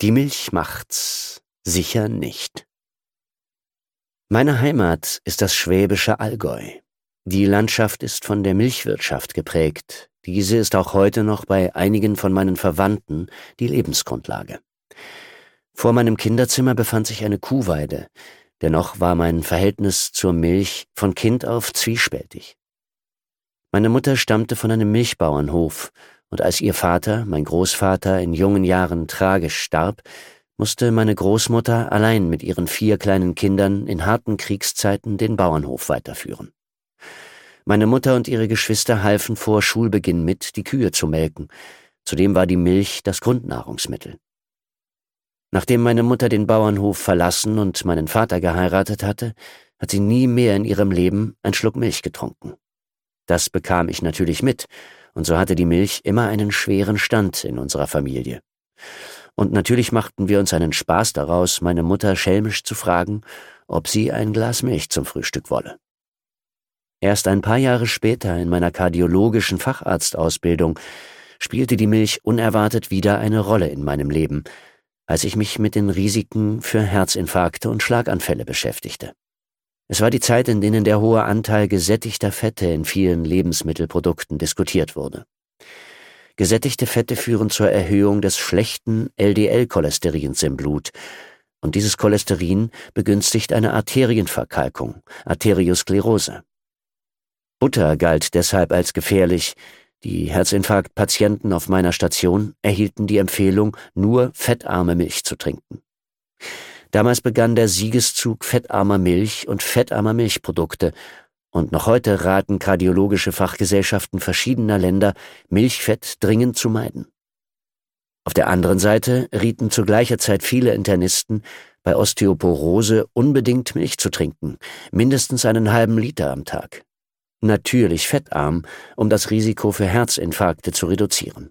Die Milch macht's sicher nicht. Meine Heimat ist das schwäbische Allgäu. Die Landschaft ist von der Milchwirtschaft geprägt. Diese ist auch heute noch bei einigen von meinen Verwandten die Lebensgrundlage. Vor meinem Kinderzimmer befand sich eine Kuhweide. Dennoch war mein Verhältnis zur Milch von Kind auf zwiespältig. Meine Mutter stammte von einem Milchbauernhof, und als ihr Vater, mein Großvater, in jungen Jahren tragisch starb, musste meine Großmutter allein mit ihren 4 kleinen Kindern in harten Kriegszeiten den Bauernhof weiterführen. Meine Mutter und ihre Geschwister halfen vor Schulbeginn mit, die Kühe zu melken. Zudem war die Milch das Grundnahrungsmittel. Nachdem meine Mutter den Bauernhof verlassen und meinen Vater geheiratet hatte, hat sie nie mehr in ihrem Leben einen Schluck Milch getrunken. Das bekam ich natürlich mit, und so hatte die Milch immer einen schweren Stand in unserer Familie. Und natürlich machten wir uns einen Spaß daraus, meine Mutter schelmisch zu fragen, ob sie ein Glas Milch zum Frühstück wolle. Erst ein paar Jahre später in meiner kardiologischen Facharztausbildung spielte die Milch unerwartet wieder eine Rolle in meinem Leben, als ich mich mit den Risiken für Herzinfarkte und Schlaganfälle beschäftigte. Es war die Zeit, in denen der hohe Anteil gesättigter Fette in vielen Lebensmittelprodukten diskutiert wurde. Gesättigte Fette führen zur Erhöhung des schlechten LDL-Cholesterins im Blut, und dieses Cholesterin begünstigt eine Arterienverkalkung, Arteriosklerose. Butter galt deshalb als gefährlich. Die Herzinfarktpatienten auf meiner Station erhielten die Empfehlung, nur fettarme Milch zu trinken. Damals begann der Siegeszug fettarmer Milch und fettarmer Milchprodukte, und noch heute raten kardiologische Fachgesellschaften verschiedener Länder, Milchfett dringend zu meiden. Auf der anderen Seite rieten zu gleicher Zeit viele Internisten, bei Osteoporose unbedingt Milch zu trinken, mindestens einen halben Liter am Tag. Natürlich fettarm, um das Risiko für Herzinfarkte zu reduzieren.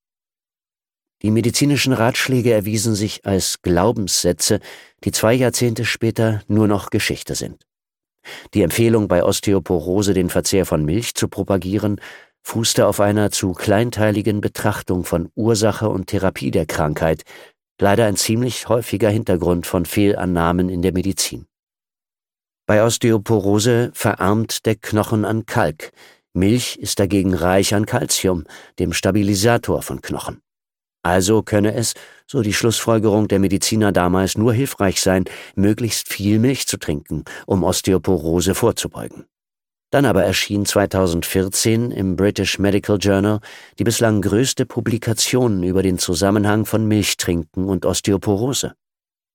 Die medizinischen Ratschläge erwiesen sich als Glaubenssätze, die 2 Jahrzehnte später nur noch Geschichte sind. Die Empfehlung, bei Osteoporose den Verzehr von Milch zu propagieren, fußte auf einer zu kleinteiligen Betrachtung von Ursache und Therapie der Krankheit, leider ein ziemlich häufiger Hintergrund von Fehlannahmen in der Medizin. Bei Osteoporose verarmt der Knochen an Kalk. Milch ist dagegen reich an Calcium, dem Stabilisator von Knochen. Also könne es, so die Schlussfolgerung der Mediziner damals, nur hilfreich sein, möglichst viel Milch zu trinken, um Osteoporose vorzubeugen. Dann aber erschien 2014 im British Medical Journal die bislang größte Publikation über den Zusammenhang von Milchtrinken und Osteoporose.